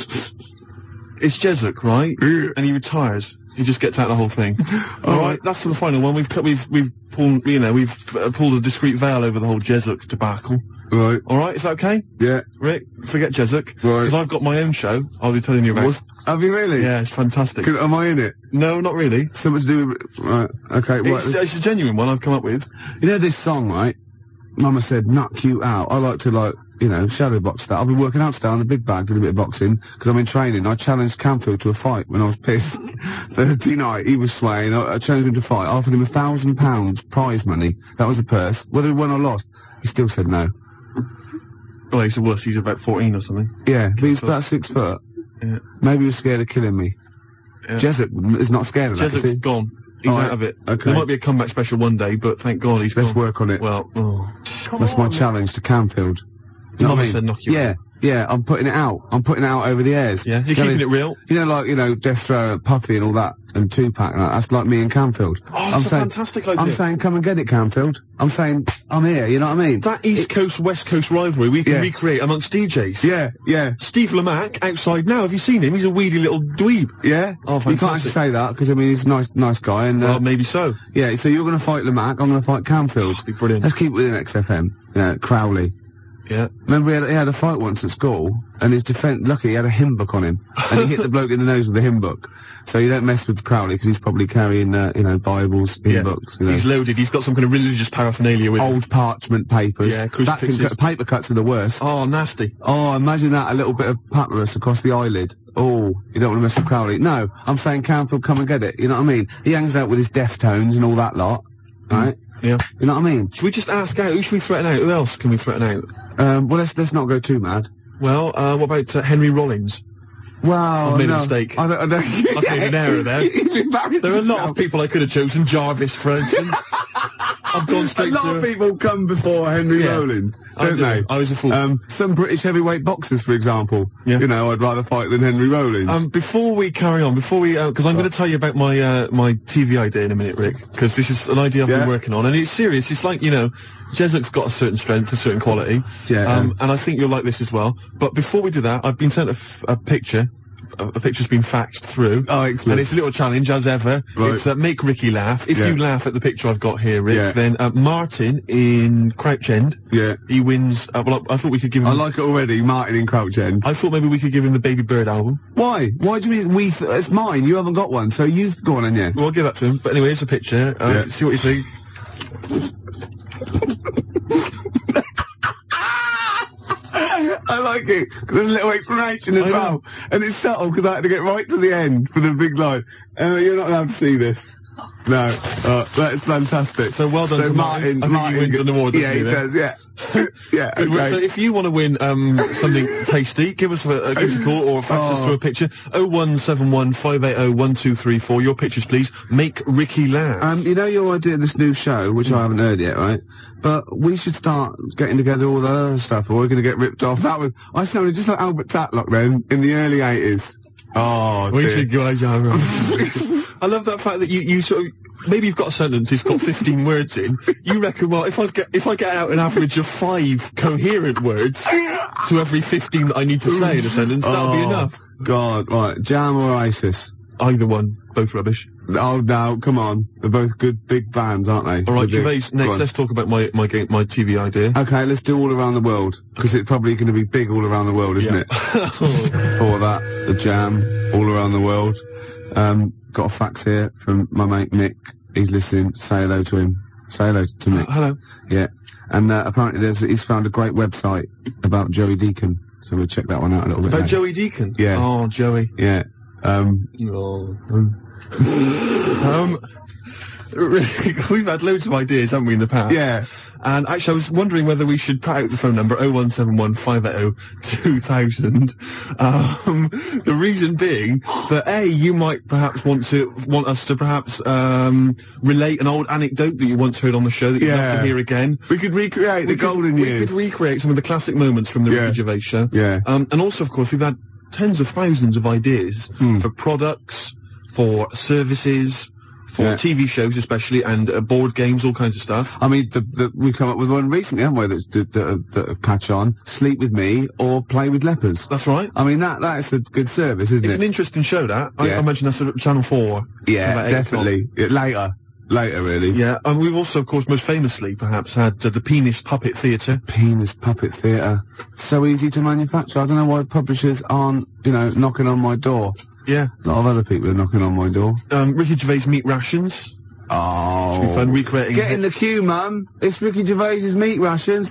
it's Jezuk, right? And he retires. He just gets out of the whole thing. All right, that's for the final one. We've cut, we've we've pulled, you know, we've uh, pulled a discreet veil over the whole Jezuk debacle. Right. All right, is that okay? Yeah. Rick, forget Jezuk. Right. Because I've got my own show. I'll be telling you about. What's, have you really? Yeah, it's fantastic. Can, am I in it? No, not really. Something to do with... Right, okay, It's, right. it's a genuine one I've come up with. You know this song, right? Mama Said Knock You Out. I like to, like, you know, shadow box that. I've been working out today on the big bag, did a bit of boxing, because I'm in training. I challenged Camfield to a fight when I was pissed. Thursday night, he was swaying. I, I challenged him to fight. I offered him a thousand pounds prize money. That was the purse. Whether he won or lost, he still said no. Well, he's a wuss. He's about fourteen or something. Yeah, but he's about six foot. Yeah. Maybe he was scared of killing me. Yeah. Jezuk is not scared of that, is Jezuk's he? gone. He's All right, out of it. okay. There might be a comeback special one day, but thank God he's Let's gone. work on it. Well, oh. That's my challenge to Camfield. You know Mama what I mean? said knock you yeah, out. yeah, I'm putting it out. I'm putting it out over the airs. Yeah, you're You know, keeping it real. You know, like, you know, Death Row, Puffy and all that, and Tupac and that. That's like me and Camfield. Oh, I'm that's a saying, fantastic idea. I'm saying, come and get it, Camfield. I'm saying, I'm here, you know what I mean? That East Coast, West Coast rivalry we can Yeah. recreate amongst D Js. Yeah, yeah, Steve Lamack, outside now, have you seen him? He's a weedy little dweeb. yeah. Oh, You can't actually fantastic. say that, because, I mean, he's a nice, nice guy, and, uh, Well, maybe so. yeah, so you're gonna fight Lamack, I'm gonna fight Camfield. Be brilliant. Let's keep it within X F M. You know, Crowley. Yeah. Remember he had, he had a fight once at school, and his defence, lucky he had a hymn book on him, and he hit the bloke in the nose with the hymn book. So you don't mess with Crowley, because he's probably carrying, uh, you know, Bibles, hymn Yeah. books, you know. He's loaded. He's got some kind of religious paraphernalia with him. Old parchment papers. Yeah, that can, crucifixes. cut- paper cuts are the worst. Oh, nasty. Oh, imagine that, a little bit of papyrus across the eyelid. Oh, you don't want to mess with Crowley. No, I'm saying Camfield, come and get it, you know what I mean? He hangs out with his Deftones and all that lot, right? Yeah. You know what I mean? Should we just ask out? Who should we threaten out? Who else can we threaten out? Um, well, let's, let's not go too mad. Well, uh, what about uh, Henry Rollins? Wow, I've made no. a mistake. I don't, I don't, I've made an error there. You've embarrassed There are a lot yourself. of people I could have chosen. Jarvis, for instance. I've gone A straight lot to... of people come before Henry Yeah. Rollins, I don't do. they? I was a fool. Um, some British heavyweight boxers, for example. Yeah. You know, I'd rather fight than Henry Rollins. Um, before we carry on, before we, because I'm going to tell you about my uh, my T V idea in a minute, Rick, because this is an idea I've Yeah. been working on, and it's serious. It's like, you know, Jesuit's got a certain strength, a certain quality, Yeah. um, and I think you'll like this as well. But before we do that, I've been sent a, f- a picture. A, a picture's been faxed through. Oh, excellent. And it's a little challenge, as ever. Right. It's uh, make Ricky laugh. If Yeah. you laugh at the picture I've got here, Rick, Yeah. then uh, Martin in Crouch End, yeah. he wins. Uh, well, I, I thought we could give him. I like it already, Martin in Crouch End. I thought maybe we could give him the Baby Bird album. Why? Why do you mean we? Th- it's mine. You haven't got one, so you th- go on and yeah. Well, I'll give that to him. But anyway, here's a picture. Uh, Yeah. See what you think. I like it. 'Cause there's a little explanation as I know. well, and it's subtle because I had to get right to the end for the big line. Emma, you're not allowed to see this. No, uh, that is fantastic. So well done So to Martin. I think he Martin, wins an award, Yeah, doesn't he he, does. Yeah, yeah. Good work. So Okay. if you want to win um, something tasty, give us a, uh, give us a call or fax us Oh. through a picture. oh one seven one, five eight oh, one two three four. Your pictures, please. Make Ricky laugh. Um, you know your idea of this new show, which I haven't heard yet, right? But we should start getting together all the other stuff, or we're going to get ripped off. That was I sounded just like Albert Tatlock then in the early eighties. Oh, we dear. should go genre. I love that fact that you, you sort of, maybe you've got a sentence, it's got fifteen words in. You reckon, well, if I get, if I get out an average of five coherent words to every fifteen that I need to say in a sentence, that'll be Oh, enough. God, right. Jam or ISIS? Either one, both rubbish. Oh, no, come on. They're both good big bands, aren't they? All right, With the- Gervais, Go next, on. let's talk about my, my game, my T V idea. Okay, let's do all around the world, because it's probably going to be big all around the world, isn't Yeah. it? For that, the Jam, all around the world. Um, got a fax here from my mate Mick. He's listening. Say hello to him. Say hello to Mick. Hello. Yeah. And uh, apparently there's he's found a great website about Joey Deacon, so we'll check that one out a little bit About later. Joey Deacon? Yeah. Oh, Joey. Yeah. Um, Oh. um, we've had loads of ideas, haven't we, in the past? yeah. And actually, I was wondering whether we should put out the phone number oh one seven one, five eight oh, two thousand. Um, the reason being that A, you might perhaps want to, want us to perhaps, um, relate an old anecdote that you once heard on the show that you'd love Yeah. to hear again. We could recreate the We could- golden we years. could recreate some of the classic moments from the Yeah. Ricky Gervais show. Yeah. Um, and also, of course, we've had tens of thousands of ideas Hmm. for products, for services, for Yeah. T V shows especially, and uh, board games, all kinds of stuff. I mean, the, the, we've come up with one recently, haven't we, that's, that, that, that catch on. Sleep with me or play with lepers. That's right. I mean, that that's a good service, isn't It's it? an interesting show, that. I, Yeah. I mentioned that's at Channel four. Yeah, about eight o'clock. definitely. Yeah, later. Later, really. Yeah, and we've also, of course, most famously, perhaps, had uh, the Penis Puppet Theatre. Penis Puppet Theatre. So easy to manufacture. I don't know why publishers aren't, you know, knocking on my door. Yeah. A lot of other people are knocking on my door. Um, Ricky Gervais Meat Rations. Oh. Should be fun recreating. Get in the queue, Mum. It's Ricky Gervais's meat rations.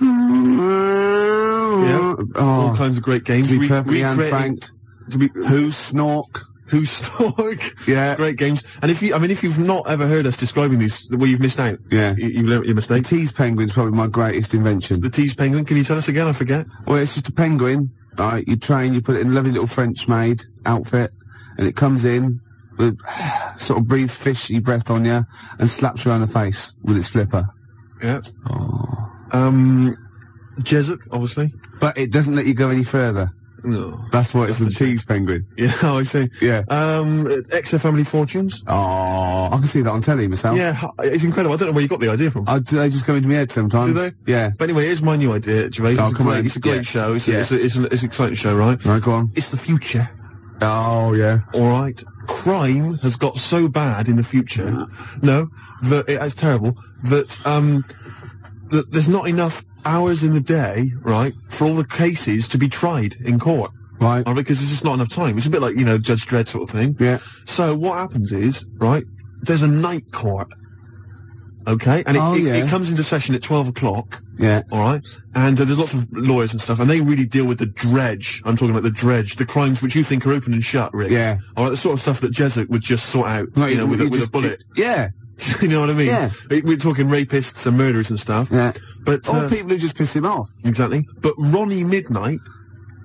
Yeah. Oh. All kinds of great games. To be Re- perfectly recreating- unfranked. To be, Who's Snork? Who's Stork? Yeah. Great games. And if you, I mean, if you've not ever heard us describing these, well, you've missed out. Yeah. You, you've learnt your The mistake. Tease Penguin's probably my greatest invention. The Tease Penguin, can you tell us again? I forget. Well, it's just a penguin, right? You train, you put it in a lovely little French-made outfit, and it comes in, with, sort of breathes fishy breath on you, and slaps you around the face with its flipper. Yeah. Oh. Um, Jesuit, obviously. But it doesn't let you go any further. No. That's why it's That's the a shame. Tease Penguin. Yeah, I see. Yeah. Um, X F Family Fortunes. Oh, I can see that on telly myself. Yeah, h- it's incredible. I don't know where you got the idea from. I, they just go into my head sometimes. Do they? Yeah. But anyway, here's my new idea, Gervais. Oh, it's, a come great, on. it's a great Yeah. show. It's, Yeah. a, it's, a, it's, a, it's an exciting show, right? Right, go on. It's the future. Oh, yeah. All right. Crime has got so bad in the future, no, that it, it's terrible, that, um, that there's not enough hours in the day, right, for all the cases to be tried in court. Right. Right, because there's just not enough time. It's a bit like, you know, Judge Dredd sort of thing. Yeah. So what happens is, right, there's a night court. Okay? And it, Oh, it, yeah. it comes into session at twelve o'clock. Yeah. Alright? And uh, there's lots of lawyers and stuff, and they really deal with the dredge. I'm talking about the dredge, the crimes which you think are open and shut, Rick. Yeah. Alright, the sort of stuff that Jesuit would just sort out, Like, you know, with, a, you with a just- bullet. Yeah. You know what I mean? Yeah. We- We're talking rapists and murderers and stuff. Yeah. But, Or uh, people who just piss him off. exactly. But Ronnie Midnight,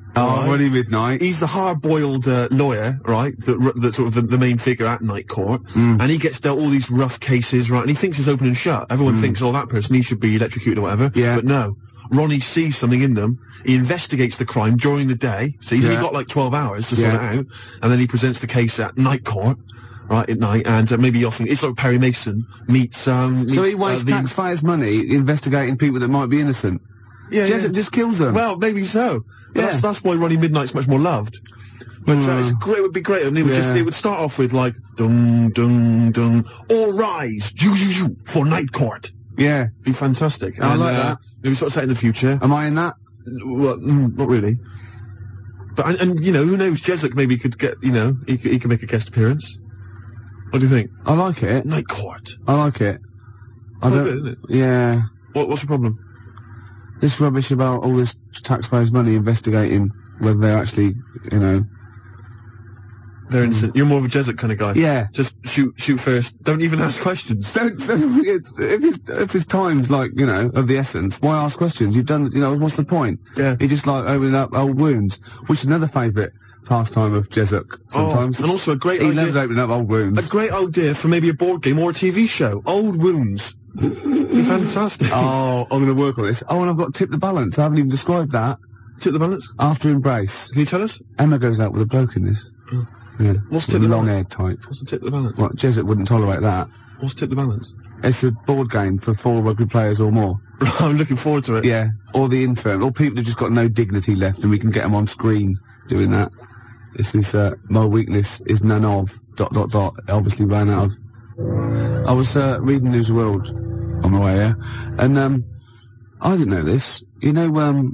Oh, Right. Ronnie Midnight. He's the hard-boiled uh, lawyer, right? That r- that's sort of the, the main figure at Night Court, Mm. and he gets dealt all these rough cases, right? And he thinks it's open and shut. Everyone thinks, oh, that person he should be electrocuted or whatever. Mm. Yeah. But no, Ronnie sees something in them. He investigates the crime during the day, so he's Yeah. only got like twelve hours to sort Yeah. it out, and then he presents the case at Night Court. Right, at night, and uh, maybe often, it's like Perry Mason meets, um, So meets, he wastes uh, the- taxpayers' money investigating people that might be innocent. Yeah, Jessup yeah. just kills them. Well, maybe so. But Yeah. that's, that's why Ronnie Midnight's much more loved. But uh, it's great, it would be great, and it would just, Yeah. it would start off with like, dung, dung, dung, all rise, you, you, you, for Night Court. Yeah. Be fantastic. I And, like uh, that. Maybe sort of set in the future. Am I in that? Well, mm, not really. But, and, and, you know, who knows, Jessup maybe could get, you know, he, could- he could make a guest appearance. What do you think? I like it. Night Court. I like it. I Quite don't. good, isn't it? Yeah. What, what's the problem? This rubbish about all this taxpayers' money investigating whether they're actually, you know. They're innocent. You're more of a Jessup kind of guy. Yeah. Just shoot, shoot first. Don't even ask questions. Don't, don't it's, if it's, if it's time's like, you know, of the essence, why ask questions? You've done, you know, what's the point? Yeah. You just like opening up old wounds, which is another favourite pastime of Jessup sometimes. Oh, and also a great he idea. loves opening up old wounds. A great idea for maybe a board game or a T V show. Old Wounds. Be fantastic. Oh, I'm going to work on this. Oh, and I've got Tip the Balance. I haven't even described that. Tip the Balance? After Embrace. Can you tell us? Emma goes out with a bloke in this. Oh. Yeah. What's The Tip the long-haired Balance? type. What's the Tip the Balance? Well, Jessup wouldn't tolerate that. What's Tip the Balance? It's a board game for four rugby players or more. I'm looking forward to it. Yeah. Or the infirm. Or people who've just got no dignity left and we can get them on screen doing that. This is, uh, my weakness is none of, dot, dot, dot. Obviously ran out of. I was, uh, reading News of the World on my way here. And, um, I didn't know this. You know, um,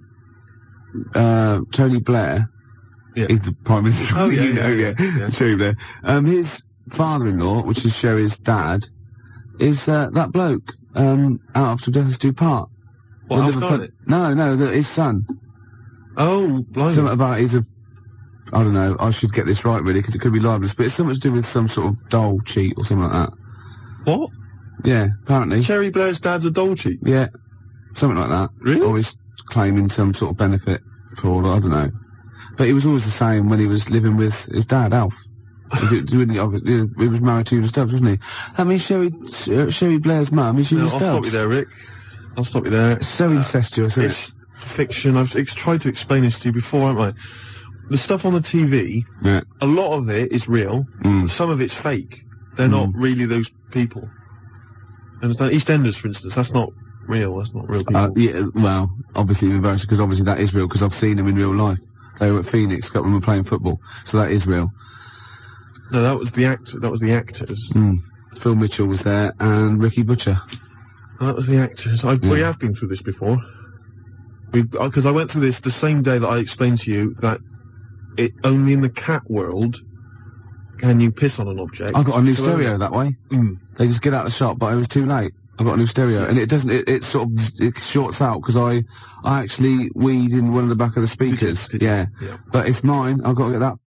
uh, Tony Blair. Yeah. Is the Prime Minister. Oh, yeah, you know, yeah, yeah. yeah, yeah. Tony Blair. Um, his father-in-law, which is Sherry's dad, is, uh, that bloke, um, out of Till Death Us Do Part. What, The Alf Liverpool- Garnett? No, no, the, his son. Oh, blimey. Something about he's a, I don't know, I should get this right really, because it could be libelous, but it's something to do with some sort of doll cheat or something like that. What? Yeah, apparently. Cherry Blair's dad's a doll cheat? Yeah, something like that. Really? Or he's claiming some sort of benefit fraud, I don't know. But he was always the same when he was living with his dad, Alf. he, he, he, he was married to Una Stubbs, wasn't he? That means Sherry, uh, Sherry Blair's mum is No, Una I'll Stubbs. stop you there, Rick. I'll stop you there. It's so incestuous, isn't It's fiction. I've ex- tried to explain this to you before, haven't I? The stuff on the T V, it? Yeah. a lot of it is real. Mm. Some of it's fake. They're not really those people. Understand? EastEnders, for instance, that's not real. That's not real people. Uh, yeah, well, obviously in version, because obviously that is real, because I've seen them in real life. They were at Phoenix, got them were playing football, so that is real. No, that was the act. That was the actors. Mm. Phil Mitchell was there, and Ricky Butcher. That was the actors. I've, We Yeah. have been through this before. We've because I went through this the same day that I explained to you that it only in the cat world can you piss on an object. I got a new So stereo only- that way. Mm. They just get out of the shop, but it was too late. I got a new stereo, and it doesn't. It, it sort of it shorts out because I I actually weed in one of the back of the speakers. Did you? Yeah. Yeah. But it's mine. I've got to get that